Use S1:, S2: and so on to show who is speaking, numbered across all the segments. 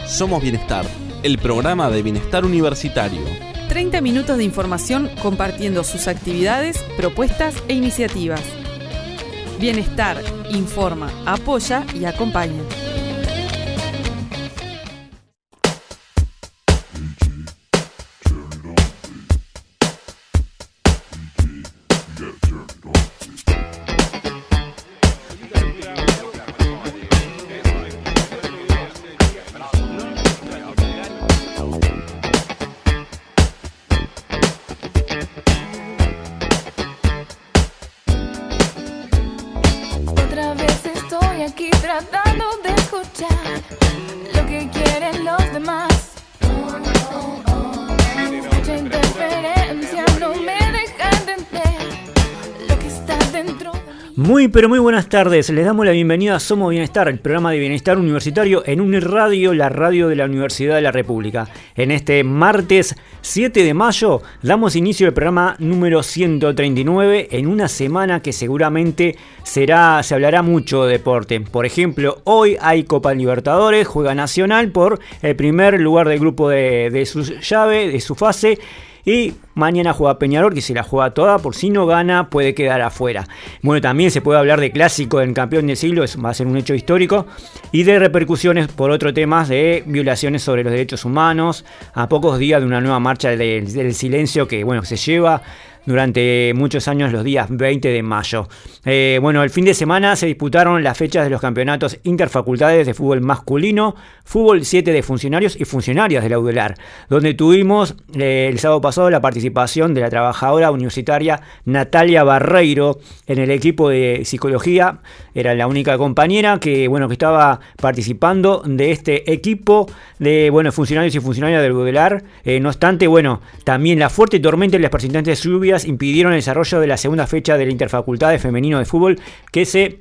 S1: Somos Bienestar, el programa de bienestar universitario.
S2: 30 minutos de información compartiendo sus actividades, propuestas e iniciativas. Bienestar, informa, apoya y acompaña.
S3: Muy buenas tardes, les damos la bienvenida a Somos Bienestar, el programa de bienestar universitario en UNIR Radio, la radio de la Universidad de la República. En este martes 7 de mayo damos inicio al programa número 139 en una semana que seguramente se hablará mucho de deporte. Por ejemplo, hoy hay Copa Libertadores, juega Nacional por el primer lugar del grupo de su llave, de su fase. Y mañana juega Peñarol, que se la juega toda, por si no gana puede quedar afuera. Bueno, también se puede hablar de clásico del campeón del siglo, va a ser un hecho histórico, y de repercusiones por otro tema de violaciones sobre los derechos humanos, a pocos días de una nueva marcha del silencio que se lleva durante muchos años los días 20 de mayo. El fin de semana se disputaron las fechas de los campeonatos interfacultades de fútbol masculino, fútbol 7 de funcionarios y funcionarias de la UDELAR, donde tuvimos el sábado pasado la participación de la trabajadora universitaria Natalia Barreiro en el equipo de psicología. Era la única compañera que estaba participando de este equipo de funcionarios y funcionarias del UDELAR. No obstante, también la fuerte tormenta y las persistentes lluvias impidieron el desarrollo de la segunda fecha de la Interfacultad de Femenino de Fútbol que se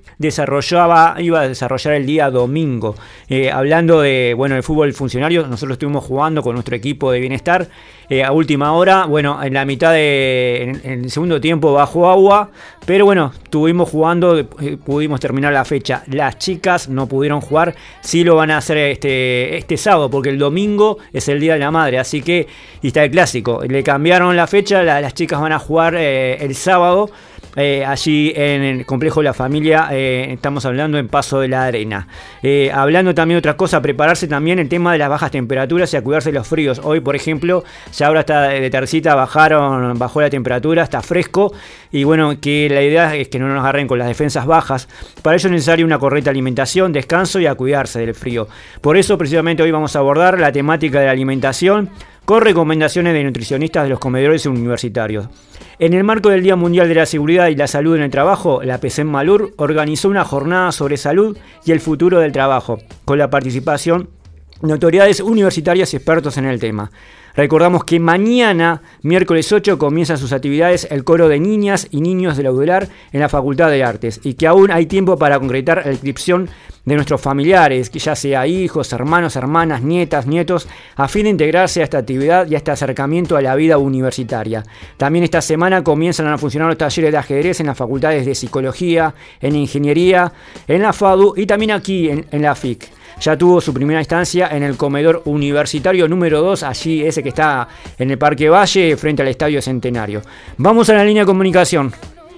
S3: iba a desarrollar el día domingo. Hablando de el fútbol funcionario, nosotros estuvimos jugando con nuestro equipo de bienestar a última hora, en la mitad en el segundo tiempo bajó agua, pero estuvimos jugando, pudimos terminar la fecha. Las chicas no pudieron jugar, sí lo van a hacer este sábado, porque el domingo es el Día de la Madre, así que y está el clásico, le cambiaron la fecha, las chicas van a jugar el sábado, allí en el complejo de la familia, estamos hablando en Paso de la Arena. Hablando también de otra cosa, prepararse también el tema de las bajas temperaturas y a cuidarse de los fríos. Hoy, por ejemplo, ya ahora está de tardecita, bajó la temperatura, está fresco y que la idea es que no nos agarren con las defensas bajas. Para ello es necesaria una correcta alimentación, descanso y a cuidarse del frío. Por eso precisamente hoy vamos a abordar la temática de la alimentación con recomendaciones de nutricionistas de los comedores universitarios. En el marco del Día Mundial de la Seguridad y la Salud en el Trabajo, la PECEM Malur organizó una jornada sobre salud y el futuro del trabajo, con la participación de autoridades universitarias y expertos en el tema. Recordamos que mañana, miércoles 8, comienzan sus actividades el coro de niñas y niños de la UDELAR en la Facultad de Artes y que aún hay tiempo para concretar la inscripción de nuestros familiares, que ya sea hijos, hermanos, hermanas, nietas, nietos, a fin de integrarse a esta actividad y a este acercamiento a la vida universitaria. También esta semana comienzan a funcionar los talleres de ajedrez en las facultades de Psicología, en Ingeniería, en la FADU y también aquí en la FIC. Ya tuvo su primera instancia en el comedor universitario número 2, allí ese que está en el Parque Valle, frente al Estadio Centenario. Vamos a la línea de comunicación.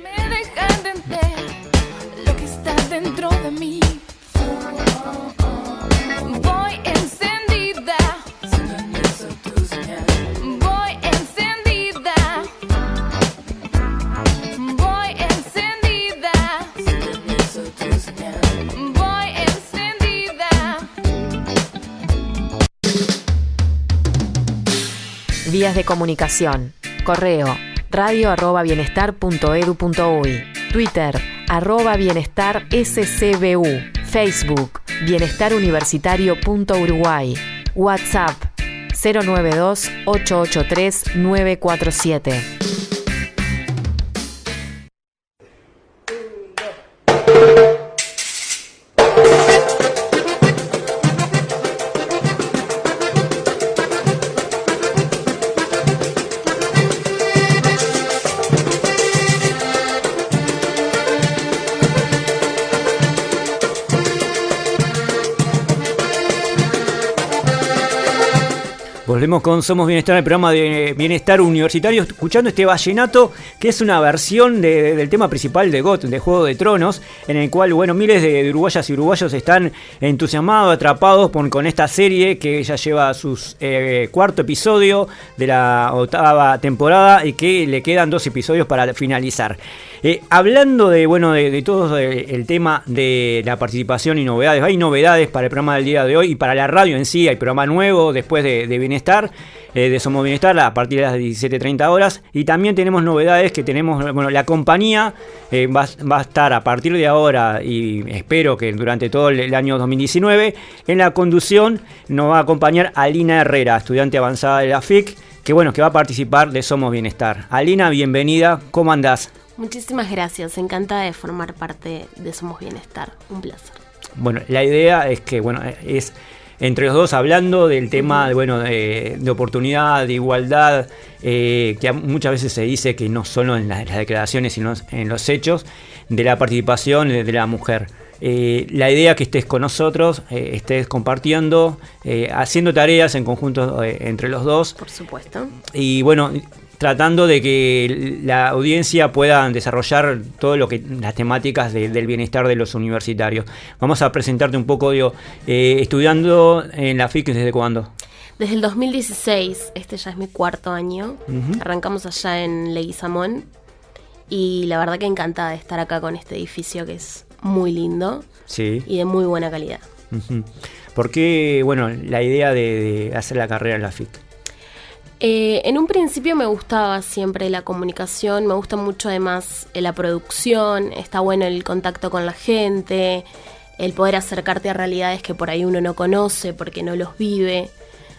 S4: Vías de comunicación. Correo radio@bienestar.edu.uy. Twitter @bienestarscbu. Facebook bienestaruniversitario.uruguay. WhatsApp 092 883 947.
S3: Volvemos con Somos Bienestar, el programa de Bienestar Universitario, escuchando este vallenato, que es una versión del tema principal de GOT, de Juego de Tronos, en el cual, bueno, miles de uruguayas y uruguayos están entusiasmados, atrapados con esta serie que ya lleva sus cuarto episodio de la 8ª temporada y que le quedan 2 episodios para finalizar. Hablando de todo el tema de la participación y novedades, hay novedades para el programa del día de hoy y para la radio en sí, hay programa nuevo después de Bienestar, de Somos Bienestar a partir de las 17:30 horas, y también tenemos novedades que tenemos, la compañía va a estar a partir de ahora y espero que durante todo el año 2019 en la conducción nos va a acompañar Alina Herrera, estudiante avanzada de la FIC, que va a participar de Somos Bienestar. Alina, bienvenida, ¿cómo andás?
S5: Muchísimas gracias, encantada de formar parte de Somos Bienestar, un placer.
S3: Bueno, la idea es que, es entre los dos hablando del tema de oportunidad, de igualdad, que muchas veces se dice que no solo en las declaraciones, sino en los hechos, de la participación de la mujer. La idea es que estés con nosotros, estés compartiendo, haciendo tareas en conjunto entre los dos.
S5: Por supuesto.
S3: Y tratando de que la audiencia pueda desarrollar todo las temáticas del bienestar de los universitarios. Vamos a presentarte un poco, estudiando en la FIC, ¿desde cuándo?
S5: Desde el 2016, este ya es mi 4º año. Uh-huh. Arrancamos allá en Leguizamón y la verdad que encantada de estar acá con este edificio que es muy lindo, sí, y de muy buena calidad.
S3: Uh-huh. ¿Por qué, la idea de hacer la carrera en la FIC?
S5: En un principio me gustaba siempre la comunicación, me gusta mucho además la producción, está bueno el contacto con la gente, el poder acercarte a realidades que por ahí uno no conoce porque no los vive.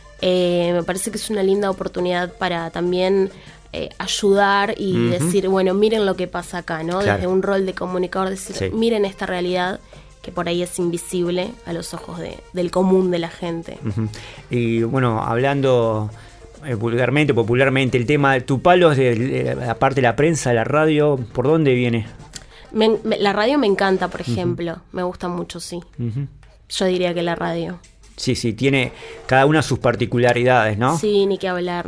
S5: Me parece que es una linda oportunidad para también ayudar y uh-huh. decir, miren lo que pasa acá, ¿no? Claro. Desde un rol de comunicador, decir, sí, miren esta realidad que por ahí es invisible a los ojos del común de la gente.
S3: Uh-huh. Y hablando popularmente, el tema de tu palo, aparte de la prensa, la radio, ¿por dónde viene?
S5: La radio me encanta, por ejemplo, uh-huh. Me gusta mucho, sí. Uh-huh. Yo diría que la radio.
S3: Sí, tiene cada una sus particularidades, ¿no?
S5: Sí, ni que hablar.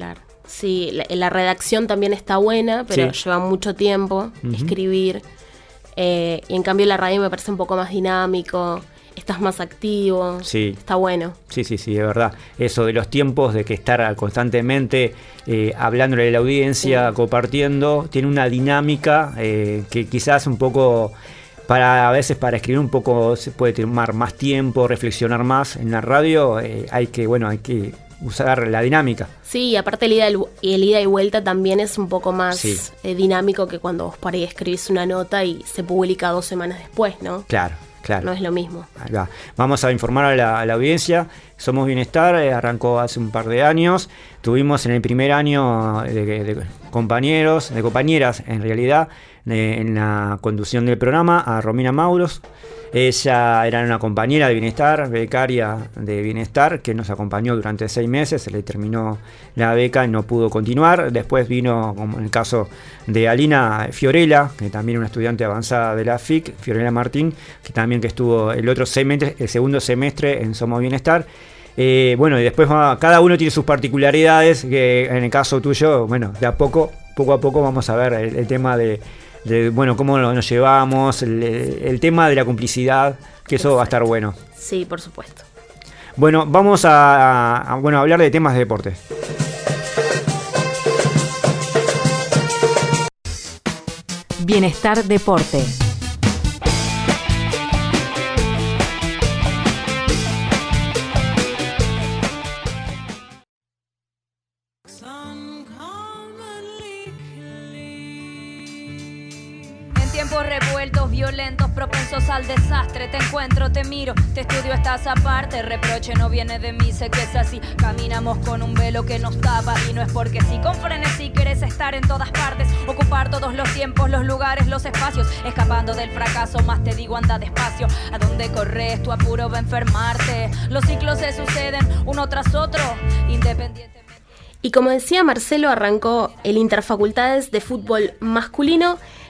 S5: Sí, la redacción también está buena, pero sí, lleva mucho tiempo escribir. Y en cambio la radio me parece un poco más dinámico. Estás más activo, sí, está bueno. Sí, es verdad. Eso de los tiempos, de que estar constantemente hablándole a la audiencia, sí, compartiendo, tiene una dinámica que quizás un poco, a veces para escribir un poco se puede tomar más tiempo, reflexionar más. En la radio hay que usar la dinámica. Sí, y aparte el ida y vuelta también es un poco más dinámico que cuando vos por ahí escribís una nota y se publica 2 semanas después, ¿no? Claro. No es lo mismo. Vamos a informar a la audiencia. Somos Bienestar, arrancó hace un par de años. Tuvimos en el primer año de compañeras en realidad, en la conducción del programa, a Romina Mauros. Ella era una compañera de Bienestar, becaria de Bienestar, que nos acompañó durante 6 meses, se le terminó la beca y no pudo continuar. Después vino, como en el caso de Alina, Fiorella, que también es una estudiante avanzada de la FIC, Fiorella Martín, que estuvo el segundo semestre en Somos Bienestar. Y después cada uno tiene sus particularidades, que en el caso tuyo, de poco a poco vamos a ver el tema de cómo nos llevamos, el tema de la complicidad, que eso va a estar bueno. Sí, por supuesto.
S3: Vamos a hablar de temas de deporte.
S4: Bienestar Deporte.
S6: Revueltos, violentos, propensos al desastre. Te encuentro, te miro, te estudio, estás aparte. Reproche no viene de mí, sé que es así. Caminamos con un velo que nos tapa y no es porque sí. Con frenesí querés estar en todas partes, ocupar todos los tiempos, los lugares, los espacios. Escapando del fracaso, más te digo anda despacio. A donde corres, tu apuro va a enfermarte. Los ciclos se suceden uno tras otro, independientemente.
S5: Y como decía Marcelo, arrancó el Interfacultades de Fútbol Masculino.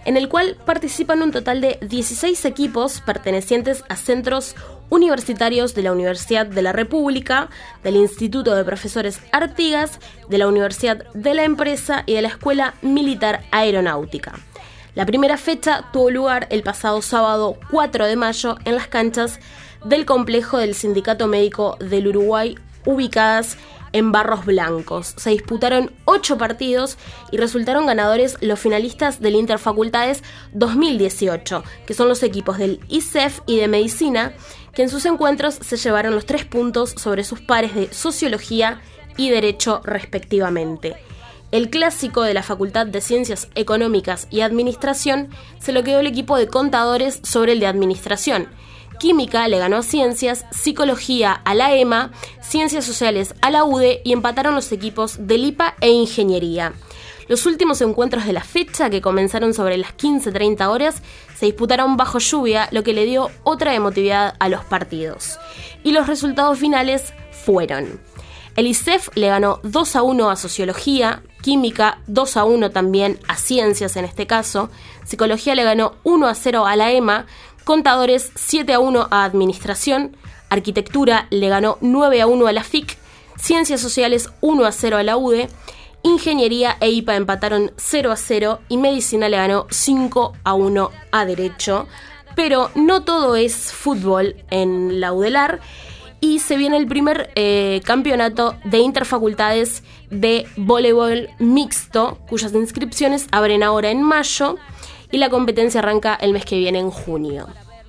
S5: en el cual participan un total de 16 equipos pertenecientes a centros universitarios de la Universidad de la República, del Instituto de Profesores Artigas, de la Universidad de la Empresa y de la Escuela Militar Aeronáutica. La primera fecha tuvo lugar el pasado sábado 4 de mayo en las canchas del complejo del Sindicato Médico del Uruguay, ubicadas en Barros Blancos. Se disputaron 8 partidos y resultaron ganadores los finalistas del Interfacultades 2018, que son los equipos del ISEF y de Medicina, que en sus encuentros se llevaron los 3 puntos sobre sus pares de Sociología y Derecho respectivamente. El clásico de la Facultad de Ciencias Económicas y Administración se lo quedó el equipo de Contadores sobre el de Administración. Química le ganó a Ciencias, Psicología a la EMA, Ciencias Sociales a la UDE y empataron los equipos del IPA e Ingeniería. Los últimos encuentros de la fecha, que comenzaron sobre las 15:30 horas, se disputaron bajo lluvia, lo que le dio otra emotividad a los partidos. Y los resultados finales fueron: el ISEF le ganó 2-1 a Sociología, Química 2-1 también a Ciencias en este caso, Psicología le ganó 1-0 a la EMA, Contadores 7-1 a Administración, Arquitectura le ganó 9-1 a la FIC, Ciencias Sociales 1-0 a la UDE, Ingeniería e IPA empataron 0-0 y Medicina le ganó 5-1 a Derecho. Pero no todo es fútbol en la UDELAR y se viene el primer campeonato de interfacultades de voleibol mixto, cuyas inscripciones abren ahora en mayo y la competencia arranca el mes que viene en junio.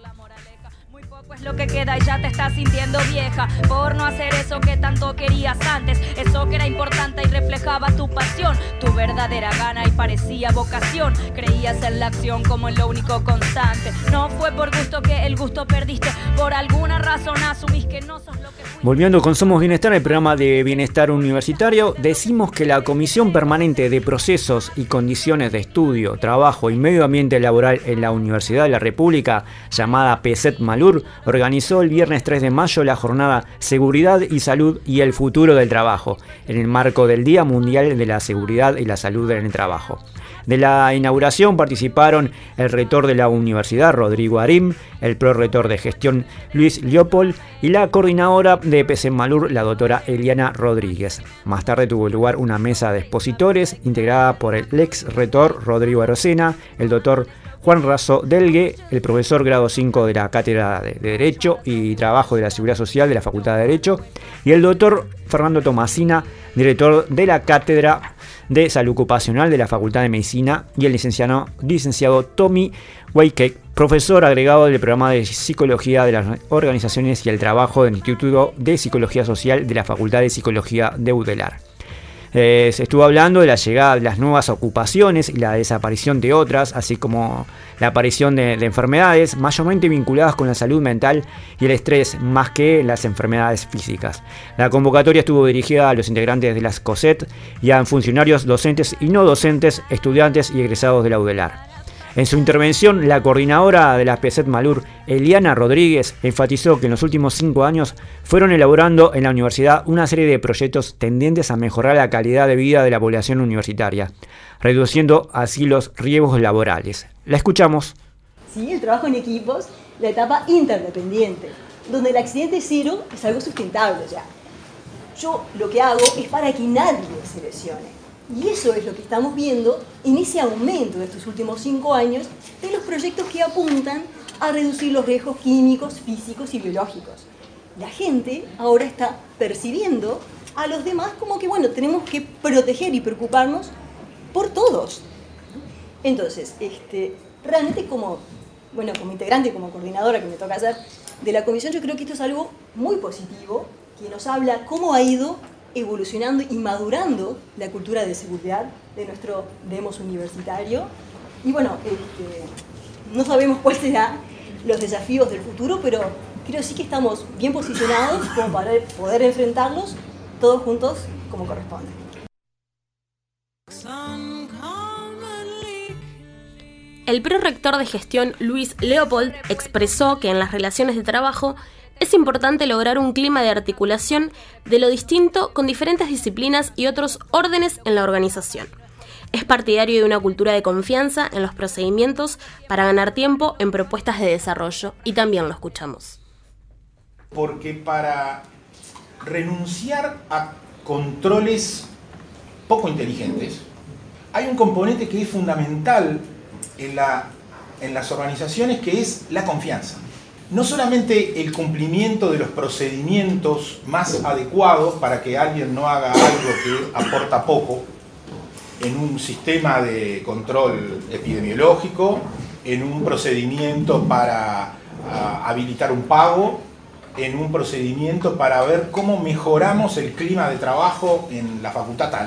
S6: Es lo que queda y ya te estás sintiendo vieja por no hacer eso que tanto querías antes, eso que era importante y reflejaba tu pasión, tu verdadera gana y parecía vocación. Creías en la acción como en lo único constante. No fue por gusto que el gusto perdiste, por alguna razón asumís que no sos lo que fuiste.
S3: Volviendo con Somos Bienestar, el programa de Bienestar Universitario, decimos que la Comisión Permanente de Procesos y Condiciones de Estudio, Trabajo y Medio Ambiente Laboral en la Universidad de la República, llamada PSET-Malur, organizó el viernes 3 de mayo la jornada Seguridad y Salud y el Futuro del Trabajo, en el marco del Día Mundial de la Seguridad y la Salud en el Trabajo. De la inauguración participaron el rector de la universidad, Rodrigo Arim, el prorector de gestión, Luis Leopold, y la coordinadora de PSET-Malur, la doctora Eliana Rodríguez. Más tarde tuvo lugar una mesa de expositores integrada por el ex rector Rodrigo Arocena, el doctor Juan Razo Delgue, el profesor grado 5 de la Cátedra de Derecho y Trabajo de la Seguridad Social de la Facultad de Derecho, y el doctor Fernando Tomasina, director de la Cátedra de Salud Ocupacional de la Facultad de Medicina, y el licenciado Tommy Weikek, profesor agregado del programa de Psicología de las Organizaciones y el Trabajo del Instituto de Psicología Social de la Facultad de Psicología de UDELAR. Se estuvo hablando de la llegada de las nuevas ocupaciones y la desaparición de otras, así como la aparición de enfermedades mayormente vinculadas con la salud mental y el estrés, más que las enfermedades físicas. La convocatoria estuvo dirigida a los integrantes de las COSET y a funcionarios docentes y no docentes, estudiantes y egresados de la UDELAR. En su intervención, la coordinadora de la PSET-Malur, Eliana Rodríguez, enfatizó que en los últimos 5 años fueron elaborando en la universidad una serie de proyectos tendientes a mejorar la calidad de vida de la población universitaria, reduciendo así los riesgos laborales. La escuchamos.
S7: Sí, el trabajo en equipos, la etapa interdependiente, donde el accidente cero es algo sustentable. O sea, yo lo que hago es para que nadie se lesione. Y eso es lo que estamos viendo en ese aumento de estos últimos 5 años de los proyectos que apuntan a reducir los riesgos químicos, físicos y biológicos. La gente ahora está percibiendo a los demás como que, bueno, tenemos que proteger y preocuparnos por todos. Entonces, realmente como integrante, como coordinadora que me toca hacer de la comisión, yo creo que esto es algo muy positivo, que nos habla cómo ha ido evolucionando y madurando la cultura de seguridad de nuestro demos universitario. Y bueno, no sabemos cuáles serán los desafíos del futuro, pero creo sí que estamos bien posicionados como para poder enfrentarlos todos juntos como corresponde.
S5: El prorector de gestión, Luis Leopold, expresó que en las relaciones de trabajo es importante lograr un clima de articulación de lo distinto con diferentes disciplinas y otros órdenes en la organización. Es partidario de una cultura de confianza en los procedimientos para ganar tiempo en propuestas de desarrollo, y también lo escuchamos.
S8: Porque para renunciar a controles poco inteligentes, hay un componente que es fundamental en las organizaciones, que es la confianza. No solamente el cumplimiento de los procedimientos más adecuados para que alguien no haga algo que aporta poco en un sistema de control epidemiológico, en un procedimiento para habilitar un pago, en un procedimiento para ver cómo mejoramos el clima de trabajo en la facultad tal,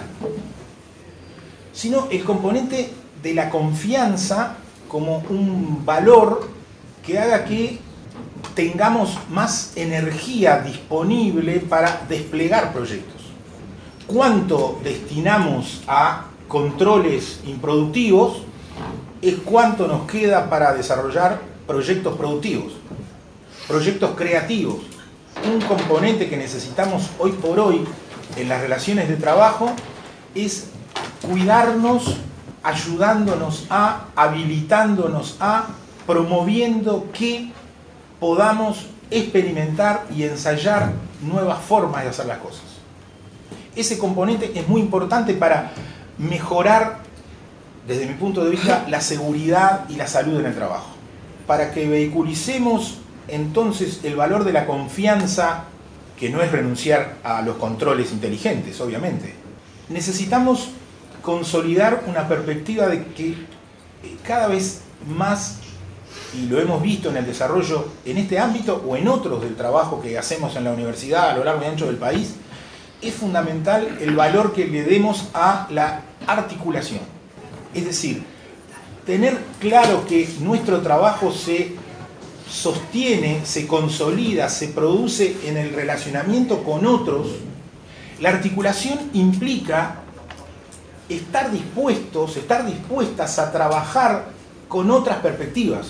S8: sino el componente de la confianza como un valor que haga que tengamos más energía disponible para desplegar proyectos. Cuánto destinamos a controles improductivos es cuánto nos queda para desarrollar proyectos productivos, proyectos creativos. Un componente que necesitamos hoy por hoy en las relaciones de trabajo es cuidarnos, ayudándonos habilitándonos promoviendo que podamos experimentar y ensayar nuevas formas de hacer las cosas. Ese componente es muy importante para mejorar, desde mi punto de vista, la seguridad y la salud en el trabajo. Para que vehiculicemos entonces el valor de la confianza, que no es renunciar a los controles inteligentes, obviamente, necesitamos consolidar una perspectiva de que cada vez más, y lo hemos visto en el desarrollo en este ámbito o en otros del trabajo que hacemos en la universidad a lo largo y ancho del país, es fundamental el valor que le demos a la articulación. Es decir, tener claro que nuestro trabajo se sostiene, se consolida, se produce en el relacionamiento con otros. La articulación implica estar dispuestas a trabajar con otras perspectivas,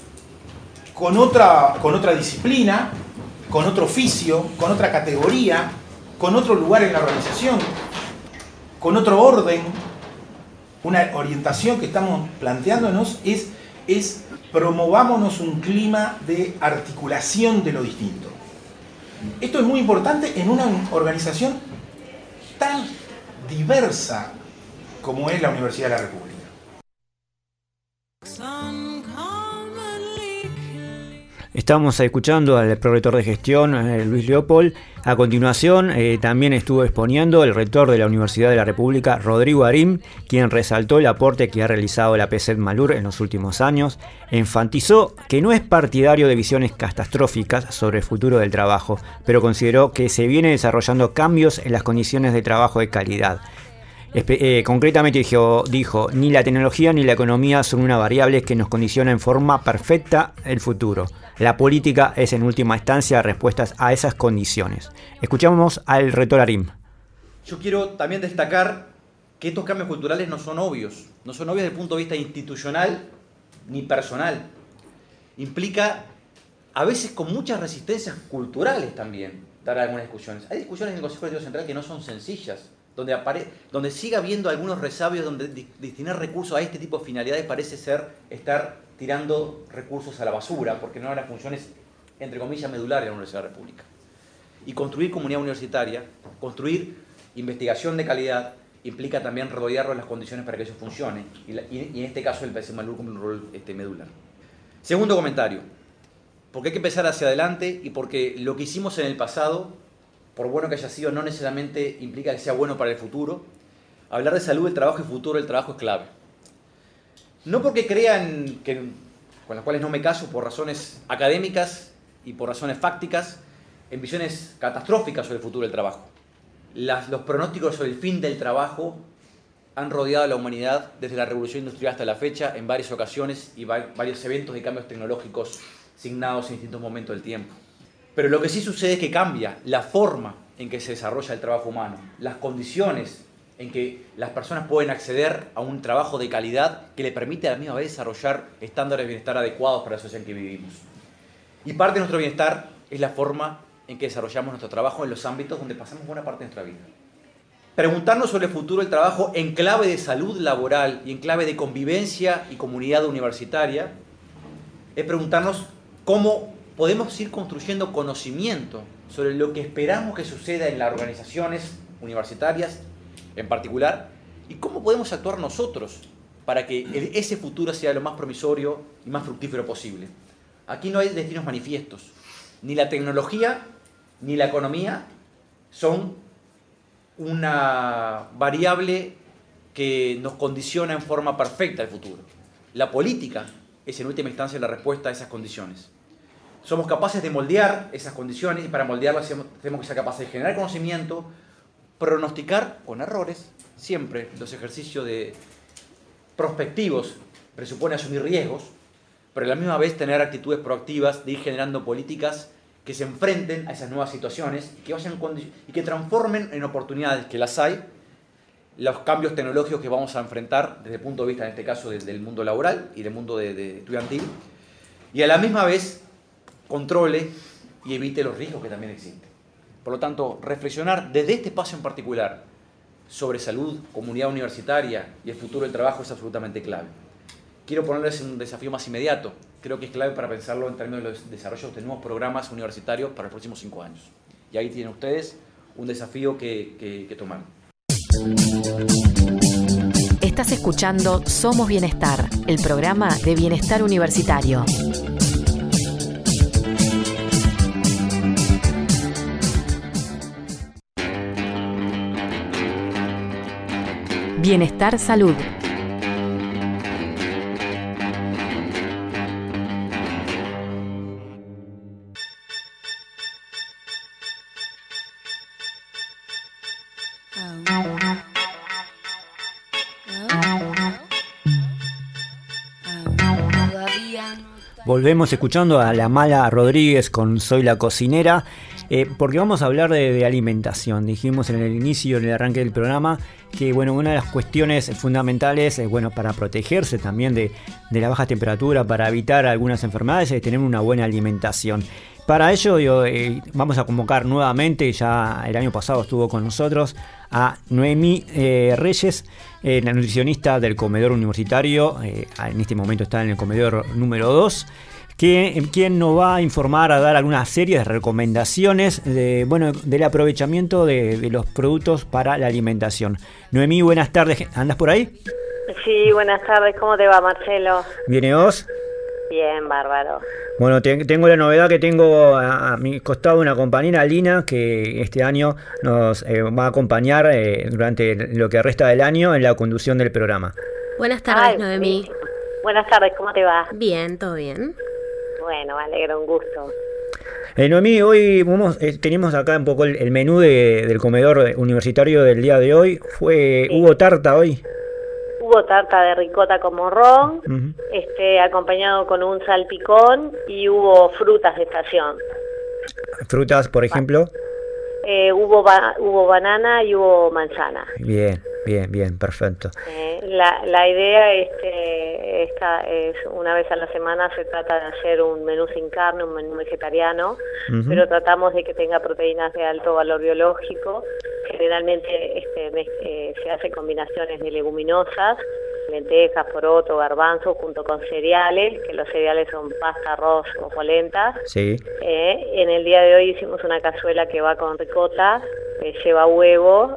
S8: con otra disciplina, con otro oficio, con otra categoría, con otro lugar en la organización, con otro orden. Una orientación que estamos planteándonos es promovámonos un clima de articulación de lo distinto. Esto es muy importante en una organización tan diversa como es la Universidad de la República.
S3: Estamos escuchando al prorector de gestión, Luis Leopold. A continuación, también estuvo exponiendo el rector de la Universidad de la República, Rodrigo Arim, quien resaltó el aporte que ha realizado la PCET Malur en los últimos años. Enfatizó que no es partidario de visiones catastróficas sobre el futuro del trabajo, pero consideró que se vienen desarrollando cambios en las condiciones de trabajo de calidad. Concretamente dijo, ni la tecnología ni la economía son una variable que nos condiciona en forma perfecta el futuro. La política es en última instancia respuestas a esas condiciones. Escuchamos al rector Arim.
S9: Yo quiero también destacar que estos cambios culturales no son obvios desde el punto de vista institucional ni personal. Implica a veces con muchas resistencias culturales también dar algunas discusiones. Hay discusiones en el Consejo Directivo Central que no son sencillas, donde sigue habiendo algunos resabios, donde destinar recursos a este tipo de finalidades parece ser estar tirando recursos a la basura, porque no eran las funciones, entre comillas, medulares de la Universidad de la República. Y construir comunidad universitaria, construir investigación de calidad, implica también rodearlo en las condiciones para que eso funcione. Y en este caso el PCET Malur cumple un rol medular. Segundo comentario, porque hay que empezar hacia adelante y porque lo que hicimos en el pasado, por bueno que haya sido, no necesariamente implica que sea bueno para el futuro. Hablar de salud del trabajo y futuro del trabajo es clave. No porque crean, con las cuales no me caso por razones académicas y por razones fácticas, en visiones catastróficas sobre el futuro del trabajo. Los pronósticos sobre el fin del trabajo han rodeado a la humanidad desde la revolución industrial hasta la fecha en varias ocasiones y varios eventos de cambios tecnológicos signados en distintos momentos del tiempo. Pero lo que sí sucede es que cambia la forma en que se desarrolla el trabajo humano, las condiciones en que las personas pueden acceder a un trabajo de calidad que le permite a la misma vez desarrollar estándares de bienestar adecuados para la sociedad en que vivimos. Y parte de nuestro bienestar es la forma en que desarrollamos nuestro trabajo en los ámbitos donde pasamos buena parte de nuestra vida. Preguntarnos sobre el futuro del trabajo en clave de salud laboral y en clave de convivencia y comunidad universitaria es preguntarnos cómo podemos ir construyendo conocimiento sobre lo que esperamos que suceda en las organizaciones universitarias en particular y cómo podemos actuar nosotros para que ese futuro sea lo más promisorio y más fructífero posible. Aquí no hay destinos manifiestos. Ni la tecnología ni la economía son una variable que nos condiciona en forma perfecta el futuro. La política es en última instancia la respuesta a esas condiciones. Somos capaces de moldear esas condiciones y para moldearlas tenemos que ser capaces de generar conocimiento, pronosticar con errores, siempre los ejercicios de prospectivos presupone asumir riesgos, pero a la misma vez tener actitudes proactivas de ir generando políticas que se enfrenten a esas nuevas situaciones y que transformen en oportunidades, que las hay, los cambios tecnológicos que vamos a enfrentar desde el punto de vista, en este caso, del mundo laboral y del mundo de estudiantil, y a la misma vez controle y evite los riesgos que también existen. Por lo tanto, reflexionar desde este espacio en particular sobre salud, comunidad universitaria y el futuro del trabajo es absolutamente clave. Quiero ponerles un desafío más inmediato. Creo que es clave para pensarlo en términos de desarrollo de nuevos programas universitarios para los próximos 5 años. Y ahí tienen ustedes un desafío que tomar.
S4: Estás escuchando Somos Bienestar, el programa de bienestar universitario. Bienestar Salud.
S3: Volvemos escuchando a la Mala Rodríguez con Soy la Cocinera, porque vamos a hablar de alimentación. Dijimos en el inicio, en el arranque del programa, que bueno, una de las cuestiones fundamentales es para protegerse también de la baja temperatura, para evitar algunas enfermedades, es tener una buena alimentación. Para ello vamos a convocar nuevamente, ya el año pasado estuvo con nosotros, a Noemí Reyes, la nutricionista del comedor universitario, en este momento está en el comedor número 2, quien nos va a informar, a dar alguna serie de recomendaciones del aprovechamiento de los productos para la alimentación. Noemí, buenas tardes, ¿andas por ahí?
S10: Sí, buenas tardes, ¿cómo te va, Marcelo?
S3: ¿Viene vos?
S10: Bien, bárbaro.
S3: Bueno, tengo la novedad que tengo a mi costado una compañera, Lina, que este año nos va a acompañar durante lo que resta del año en la conducción del programa.
S5: Buenas tardes, Noemí.
S10: Sí. Buenas tardes, ¿cómo te va?
S5: Bien, todo bien.
S10: Bueno, me alegro, un gusto.
S3: Noemí, hoy tenemos acá un poco el menú del comedor universitario del día de hoy.
S10: Sí.
S3: ¿Hubo tarta hoy?
S10: Hubo tarta de ricota con morrón,
S3: Uh-huh.
S10: Acompañado con un salpicón, y hubo frutas de estación.
S3: ¿Frutas, por ejemplo?
S10: Hubo banana y hubo manzana.
S3: Bien, perfecto.
S10: La idea es una vez a la semana se trata de hacer un menú sin carne, un menú vegetariano,
S3: Uh-huh.
S10: pero tratamos de que tenga proteínas de alto valor biológico. Generalmente se hacen combinaciones de leguminosas, lentejas, poroto, garbanzo, junto con cereales, que los cereales son pasta, arroz o polenta.
S3: Sí.
S10: En el día de hoy hicimos una cazuela que va con ricota, lleva huevo,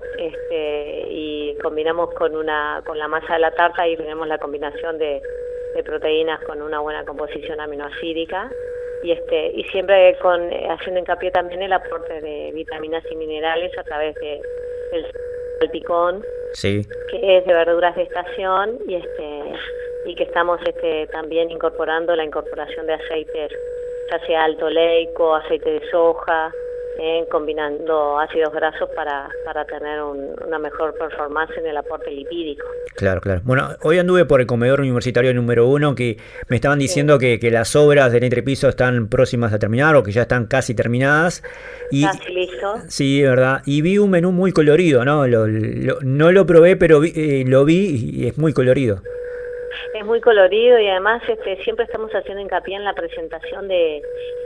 S10: y combinamos con la masa de la tarta, y tenemos la combinación de proteínas con una buena composición aminoácidica, y siempre haciendo hincapié también el aporte de vitaminas y minerales a través del salpicón,
S3: Sí.
S10: que es de verduras de estación, y que estamos también incorporando la incorporación de aceites, ya sea alto oleico, aceite de soja, combinando ácidos grasos para tener una mejor performance en el aporte lipídico.
S3: Claro. Bueno, hoy anduve por el comedor universitario número 1, que me estaban diciendo que las obras del entrepiso están próximas a terminar, o que ya están casi terminadas.
S10: Casi listo.
S3: Sí, verdad. Y vi un menú muy colorido, ¿no? No lo probé, pero lo vi y es muy colorido.
S10: Es muy colorido, y además siempre estamos haciendo hincapié en la presentación de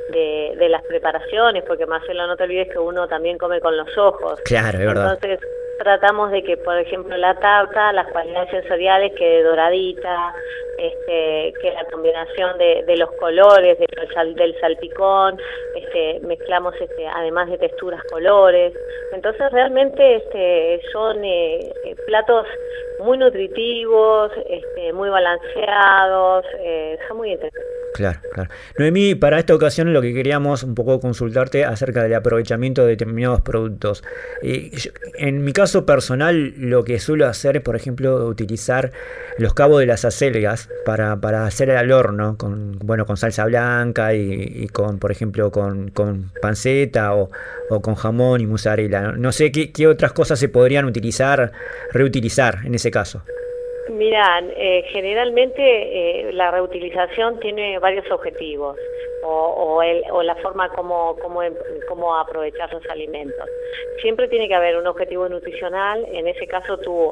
S10: las preparaciones, porque Marcelo, no te olvides que uno también come con los ojos.
S3: Claro, es verdad.
S10: Entonces tratamos de que, por ejemplo, la tarta, las cualidades sensoriales quede doradita, que la combinación de los colores, del salpicón, mezclamos además de texturas, colores. Entonces realmente son platos muy nutritivos, muy balanceados, son muy interesantes.
S3: Claro, claro. Noemí, para esta ocasión lo que queríamos un poco consultarte acerca del aprovechamiento de determinados productos. En mi caso personal, lo que suelo hacer es, por ejemplo, utilizar los cabos de las acelgas para hacer al horno con salsa blanca y con, por ejemplo, con panceta o con jamón y mozzarella. No sé qué otras cosas se podrían reutilizar en ese caso.
S10: Mirá, generalmente la reutilización tiene varios objetivos o la forma como aprovechar los alimentos. Siempre tiene que haber un objetivo nutricional. En ese caso tú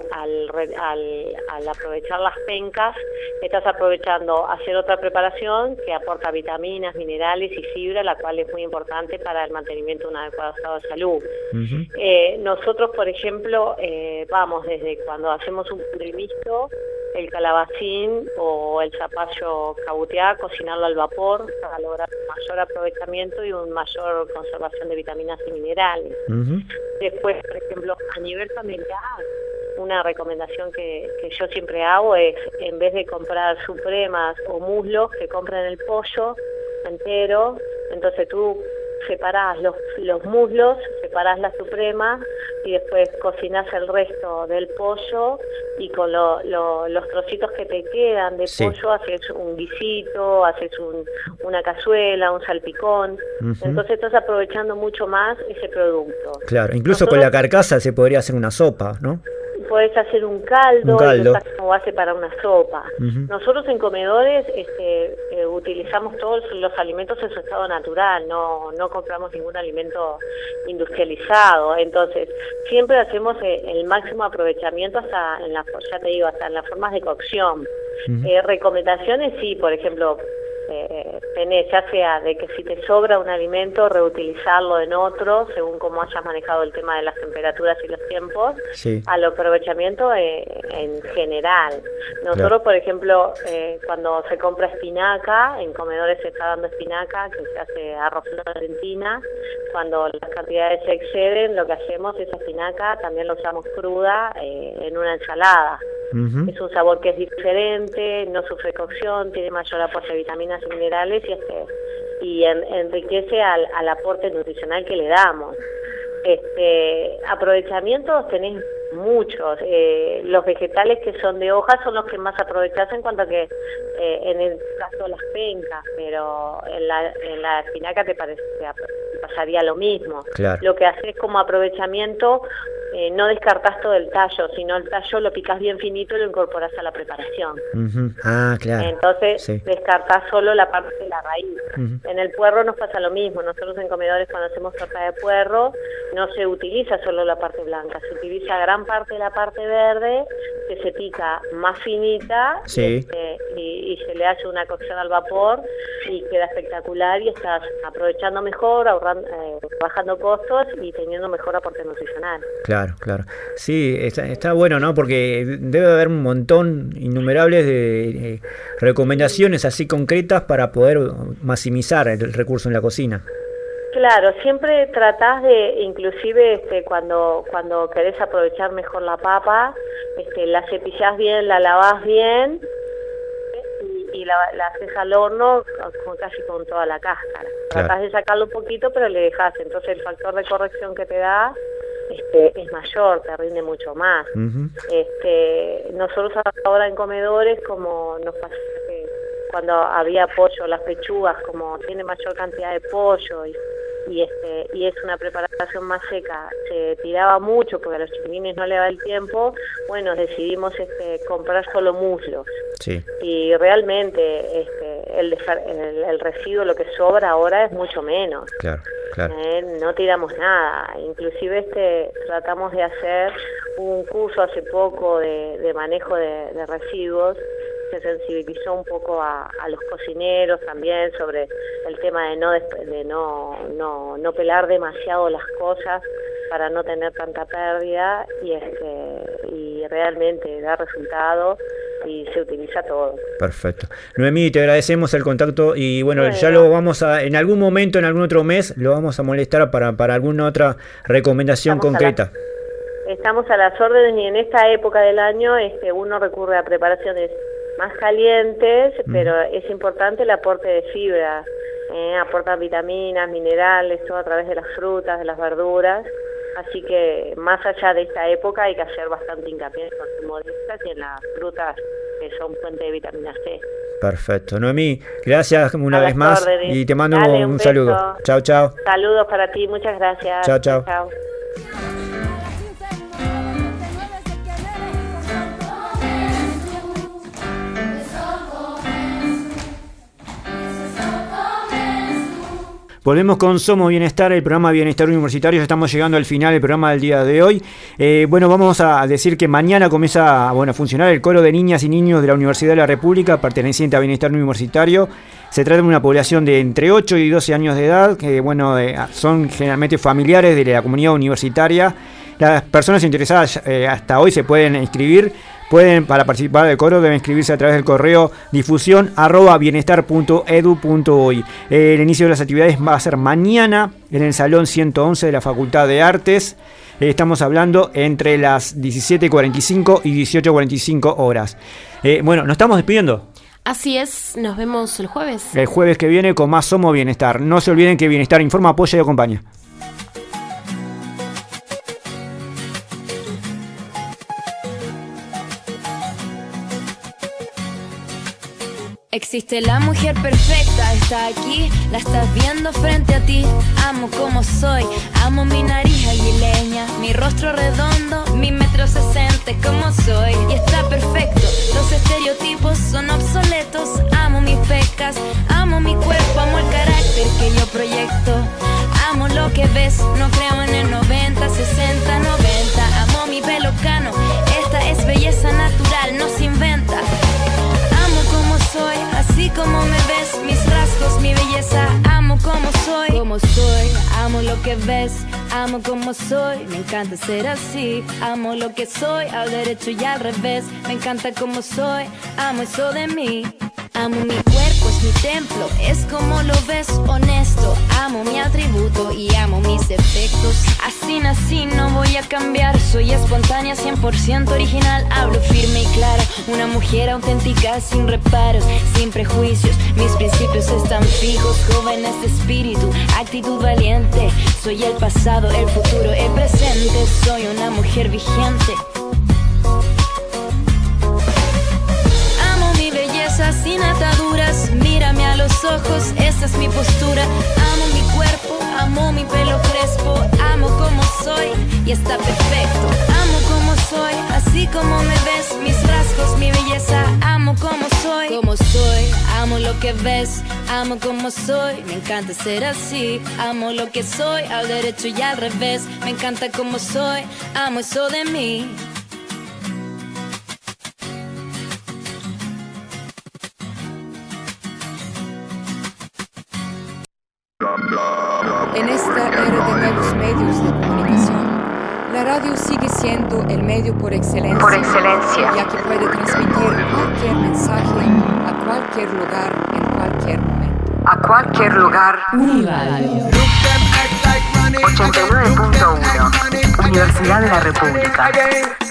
S10: al aprovechar las pencas estás aprovechando hacer otra preparación que aporta vitaminas, minerales y fibra, la cual es muy importante para el mantenimiento de un adecuado estado de salud. Uh-huh. Nosotros, por ejemplo, vamos desde cuando hacemos un puré mixto, el calabacín o el zapallo cabuteá, cocinarlo al vapor para lograr un mayor aprovechamiento y una mayor conservación de vitaminas y minerales. Uh-huh. Después, por ejemplo, a nivel familiar, una recomendación que yo siempre hago es, en vez de comprar supremas o muslos, que compren el pollo entero. Entonces tú separás los muslos, separás la suprema y después cocinás el resto del pollo, y con los trocitos que te quedan de pollo haces un guisito, haces una cazuela, un salpicón. Uh-huh. Entonces estás aprovechando mucho más ese producto.
S3: Claro, incluso con la carcasa se podría hacer una sopa, ¿no?
S10: Podés hacer un caldo. Y lo usás como base para una sopa. Uh-huh. Nosotros en comedores utilizamos todos los alimentos en su estado natural, no compramos ningún alimento industrializado. Entonces siempre hacemos el máximo aprovechamiento hasta en las formas de cocción. Uh-huh. Recomendaciones, sí, por ejemplo, tenés, ya sea de que si te sobra un alimento, reutilizarlo en otro, según cómo hayas manejado el tema de las temperaturas y los tiempos, al aprovechamiento en general. Nosotros, claro, por ejemplo, cuando se compra espinaca, en comedores se está dando espinaca, que se hace arroz a la argentina. Cuando las cantidades se exceden, lo que hacemos es espinaca, también lo usamos cruda en una ensalada. Uh-huh. Es un sabor que es diferente, no sufre cocción, tiene mayor aporte de vitaminas y minerales y enriquece al aporte nutricional que le damos. Aprovechamientos tenés muchos. Los vegetales que son de hoja son los que más aprovechás en cuanto a que en el caso de las pencas, pero en la espinaca te pasaría lo mismo. Claro. Lo que haces como aprovechamiento, no descartás todo el tallo, sino el tallo lo picás bien finito y lo incorporás a la preparación. Uh-huh. Ah, claro. Entonces descartás solo la parte de la raíz. Uh-huh. En el puerro nos pasa lo mismo. Nosotros en comedores, cuando hacemos torta de puerro, no se utiliza solo la parte blanca, se utiliza gran parte de la parte verde, que se pica más finita, y se le hace una cocción al vapor y queda espectacular, y estás aprovechando mejor, bajando costos y teniendo mejor aporte nutricional.
S3: Claro, claro. Sí, está bueno, ¿no? Porque debe haber un montón, innumerables de recomendaciones así concretas para poder maximizar el recurso en la cocina.
S10: Claro, siempre tratás de, inclusive cuando querés aprovechar mejor la papa, la cepillás bien, la lavás bien y la haces al horno casi con toda la cáscara. Claro. Tratás de sacarlo un poquito, pero le dejás. Entonces el factor de corrección que te da es mayor, te rinde mucho más. Uh-huh. Nosotros ahora en comedores, como nos pasa que cuando había pollo, las pechugas, como tiene mayor cantidad de pollo y es una preparación más seca, se tiraba mucho porque a los chiquilines no le da el tiempo. Bueno, decidimos comprar solo muslos. Sí. Y realmente el residuo, lo que sobra ahora, es mucho menos. Claro, claro. No tiramos nada. Inclusive tratamos de hacer un curso hace poco de manejo de residuos. Se sensibilizó un poco a los cocineros también sobre el tema de no pelar demasiado las cosas, para no tener tanta pérdida y realmente da resultado y se utiliza todo.
S3: Perfecto. Noemí, te agradecemos el contacto y bueno, ya lo vamos a, en algún momento, en algún otro mes, lo vamos a molestar para alguna otra recomendación concreta.
S10: Estamos a las órdenes y en esta época del año uno recurre a preparaciones más calientes, pero es importante el aporte de fibra. Aportan vitaminas, minerales, todo a través de las frutas, de las verduras. Así que más allá de esta época hay que hacer bastante hincapié en el consumo de estas y en las frutas que son fuente de vitamina C.
S3: Perfecto. Noemí, gracias una vez más y te mando un saludo. Chao, chao.
S10: Saludos para ti, muchas gracias.
S3: Chao, chao.
S10: Chao.
S3: Volvemos con Somos Bienestar, el programa Bienestar Universitario. Estamos llegando al final del programa del día de hoy. Bueno, vamos a decir que mañana comienza a funcionar el coro de niñas y niños de la Universidad de la República, perteneciente a Bienestar Universitario. Se trata de una población de entre 8 y 12 años de edad, que son generalmente familiares de la comunidad universitaria. Las personas interesadas hasta hoy se pueden inscribir. Para participar del coro deben inscribirse a través del correo difusión@bienestar.edu.uy. El inicio de las actividades va a ser mañana en el Salón 111 de la Facultad de Artes. Estamos hablando entre las 17:45 y 18:45 horas. Nos estamos despidiendo.
S5: Así es, nos vemos el jueves.
S3: El jueves que viene con más Somos Bienestar. No se olviden que Bienestar informa, apoya y acompaña.
S6: Existe la mujer perfecta, está aquí, la estás viendo frente a ti. Amo como soy, amo mi nariz aguileña, mi rostro redondo, mi 1,60 m como soy. Y está perfecto, los estereotipos son obsoletos. Amo mis pecas, amo mi cuerpo, amo el carácter que yo proyecto. Amo lo que ves, no creo en el 90, 60, 90. Amo mi pelo cano, esta es belleza natural, no se inventa. Soy, así como me ves, mis rasgos, mi belleza, amo como soy, amo lo que ves, amo como soy, me encanta ser así, amo lo que soy, al derecho y al revés, me encanta como soy, amo eso de mí. Amo mi cuerpo, es mi templo, es como lo ves, honesto. Amo mi atributo y amo mis defectos. Así nací, no voy a cambiar. Soy espontánea, 100% original. Hablo firme y clara, una mujer auténtica, sin reparos, sin prejuicios. Mis principios están fijos, jóvenes de espíritu, actitud valiente. Soy el pasado, el futuro, el presente. Soy una mujer vigente. Sin ataduras, mírame a los ojos, esa es mi postura. Amo mi cuerpo, amo mi pelo crespo, amo como soy y está perfecto. Amo como soy, así como me ves, mis rasgos, mi belleza, amo como soy, amo lo que ves, amo como soy, me encanta ser así, amo lo que soy, al derecho y al revés, me encanta como soy, amo eso de mí.
S11: En esta era de nuevos medios de comunicación, la radio sigue siendo el medio por excelencia, ya que puede transmitir cualquier mensaje a cualquier lugar, en cualquier momento.
S4: A cualquier lugar, Uniradio 89.1, Universidad de la República.